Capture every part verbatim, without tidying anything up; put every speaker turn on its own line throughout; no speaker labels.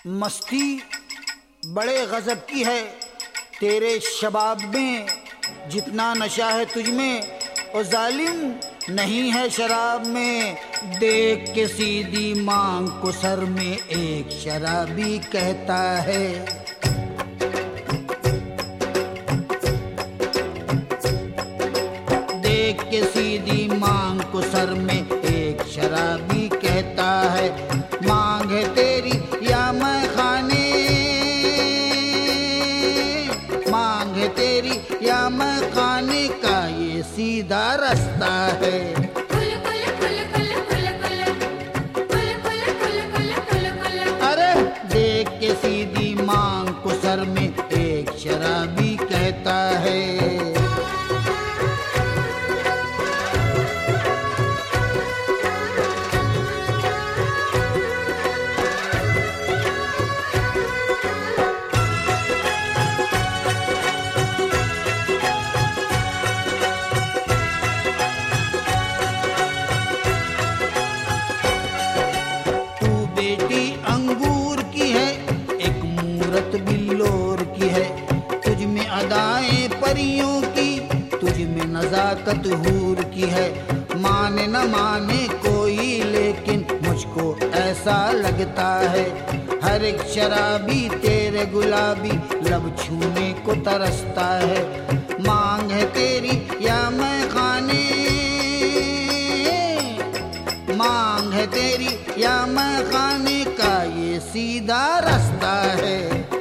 मस्ती बड़े गजब की है तेरे शबाब में, जितना नशा है तुझ में ओ जालिम नहीं है शराब में। देख के सीधी मांग को सर में एक शराबी कहता है, देख के सीधी मांग को सर में एक शराबी कहता है, मांग है तेरी या मैं खाने, मांग है तेरी या मैं खाने का ये सीधा रास्ता है। अरे देख के सीधी मांग को सर में एक शराबी कहता है। अंगूर की है एक मूरत बिल्लोर की है, तुझ में अदाएं परियों की, तुझ में नजाकत हूर की है। माने न माने कोई लेकिन मुझको ऐसा लगता है, हर एक शराबी तेरे गुलाबी लब छूने को तरसता है। मांग है तेरी या मैं खाने, मांग है तेरी या मैं खाने का ये सीधा रास्ता है।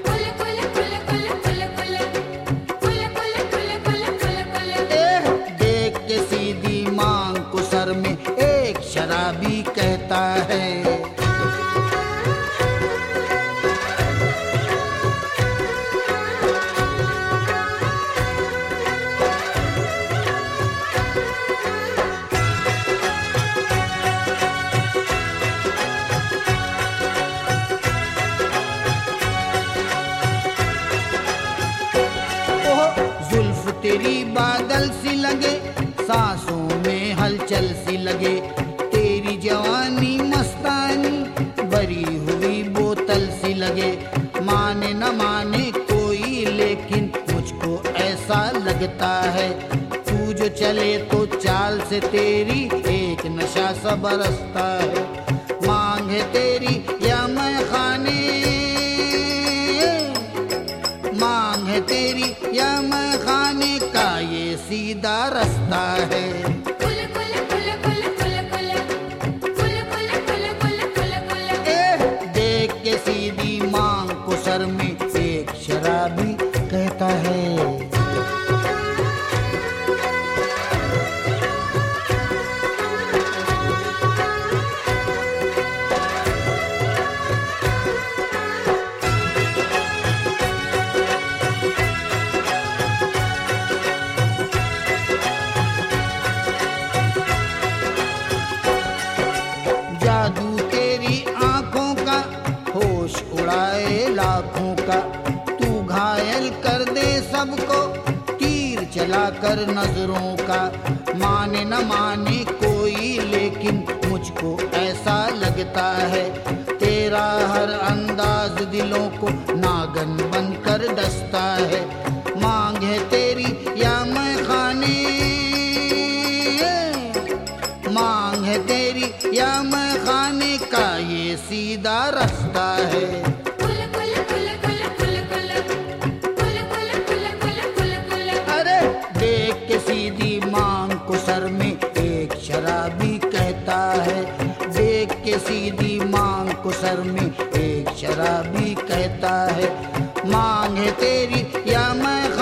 ए, देख के सीधी मांग को सर में एक शराबी कहता है। तेरी बादल सी लगे, सांसों में हलचल सी लगे, तेरी जवानी मस्तानी भरी हुई बोतल सी लगे। माने न माने कोई लेकिन मुझको ऐसा लगता है, तू जो चले तो चाल से तेरी एक नशा सा बरसता है। मांग है तेरी या मैं खाने, मांग है तेरी या मैं खाने का ये सीधा रास्ता है। ए, देख के सीधी मांग को सर में एक शराबी कहता है। जादू तेरी आंखों का होश उड़ाए लाखों का, तू घायल कर दे सबको तीर चला कर नजरों का। माने न माने कोई लेकिन मुझको ऐसा लगता है, तेरा हर अंदाज दिलों को नागन बनकर डसता है। मांग है तेरी या मैं खाने, मांग है तेरी या मैं खाने का ये सीधा रास्ता है। अरे देख के सीधी मांग को सर में एक शराबी कहता है, देख के सीधी मांग को सर में एक शराबी कहता है। मांग है तेरी या मैं